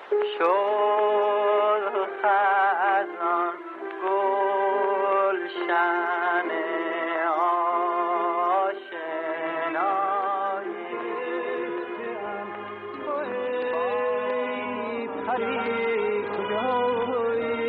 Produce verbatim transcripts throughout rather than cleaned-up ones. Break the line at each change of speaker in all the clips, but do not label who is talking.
شد خزان گلشن آشنایی توی پری کجایی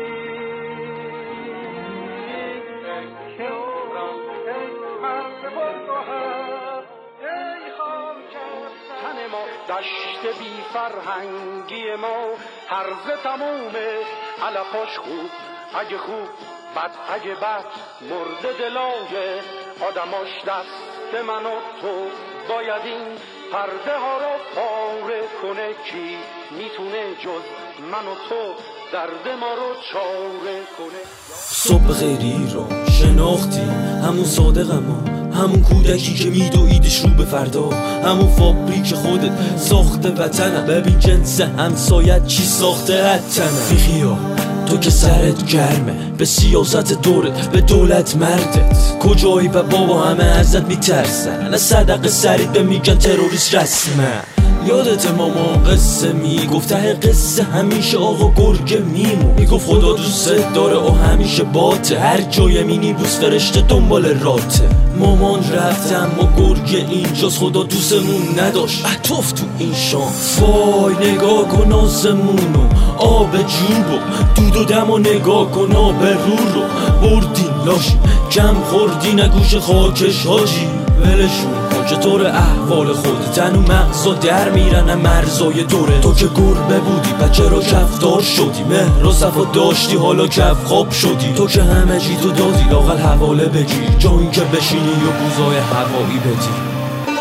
شورم ای مرد بلگوهر ای خانکر تن ما دشت بی فرهنگی ما هرزه تمومه علفاش خوب اگه خوب بد اگه بد مرد دلای آدماش دست من و تو باید این پرده ها رو پاره کنه کی میتونه جز من و تو درد ما رو چاره کنه
صبح خیری رو شناختی همون صادقم ها همون کودکی که میدویدش رو به فردا همون فابریک خودت ساخته وطنم ببین جنس همسایت چی ساخته حتنم بیخیا تو که سرت گرمه به سیاست دورت به دولت مردت کجایی و بابا همه ازت میترسن نه صدقه سرید به میگن تروریست رسمه یادت ماما قصه میگفت ته قصه همیشه آقا گرگه میمون میگفت خدا دوست داره و همیشه باته هر جای مینیبوس فرشته دنبال راته مامان رفت اما گرگه اینجاست خدا دوستمون نداشت عطف تو این شام وای نگاه کن آسمونو آب جوبو دود و دم و نگاه کن آب رو رو بردین لاشی کم خوردی نگوش خاکش حاجی ولشون کن چطور احوال خود تن و مغزا در میرن مرزای دوره تو که گربه بودی بچه را کفدار شدی مهر و صفا داشتی حالا کف خواب شدی تو که همه چی تو دادی لااقل حواله بگیر جایی که بشینی و بوزای هوایی بدی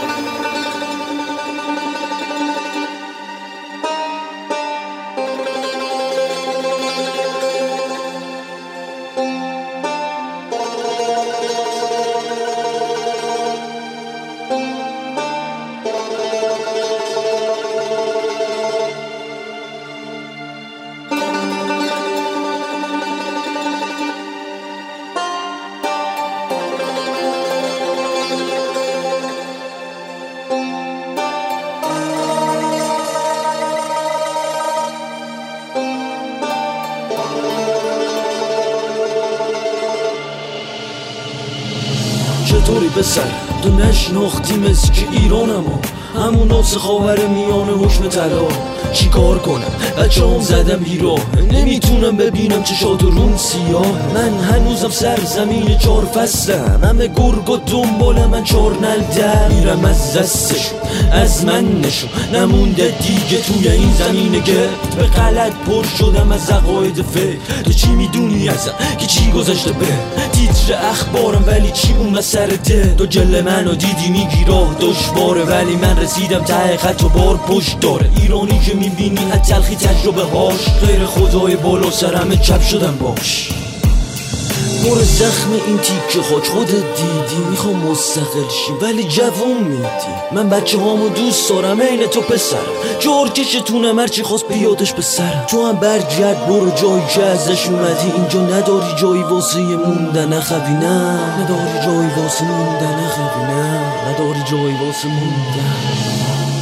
چطوری پسر تو نشناختی مثل که ایرانم همون ناس خاور میانه حکم طلا چی کار کنم بچه هم زدم بیراه نمیتونم ببینم چشات رون سیاه من هنوزم سر زمین چار فصلم همه گرگ و دنبال من چار نل در میرم از دستشون از من نشون نمونده دیگه توی این زمین گرد به غلط پر شدم از عقاید فکر تو چی میدونی ازم که چی گذاشته به تیتر اخبارم ولی چی اون مسرته تو جل منو دیدی میگی راه دشواره ولی من رسیدم ته خط و بار پشت داره ایرانی که میبینی از تلخی تجربه هاش غیر خدای بالا سرمه چپ شدم باش پر زخم این تیکه خاک خودت دیدی میخوام مستقل شی ولی جوون میدی من بچه هامو دوست دارم این تو پسرم جارکشتونم هرچی خواست بیادش به سرم تو هم برگرد برو جایی که ازش اومدی اینجا نداری جایی واسه موندن نخوی نه نداری جایی واسه موندن نخوی نه نداری جایی واسه موندن